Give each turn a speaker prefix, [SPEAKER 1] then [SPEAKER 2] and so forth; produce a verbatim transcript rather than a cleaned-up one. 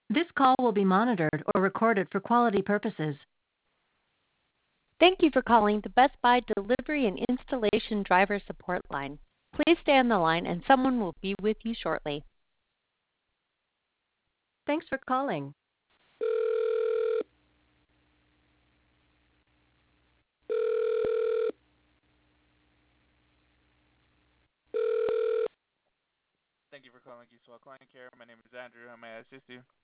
[SPEAKER 1] This call will be monitored or recorded for quality purposes.
[SPEAKER 2] Thank you for calling the Best Buy Delivery and Installation Driver Support Line. Please stay on the line and someone will be with you shortly.
[SPEAKER 1] Thanks for calling.
[SPEAKER 3] Thank you for calling Geesewell Client Care. My name is Andrew. How may I assist you?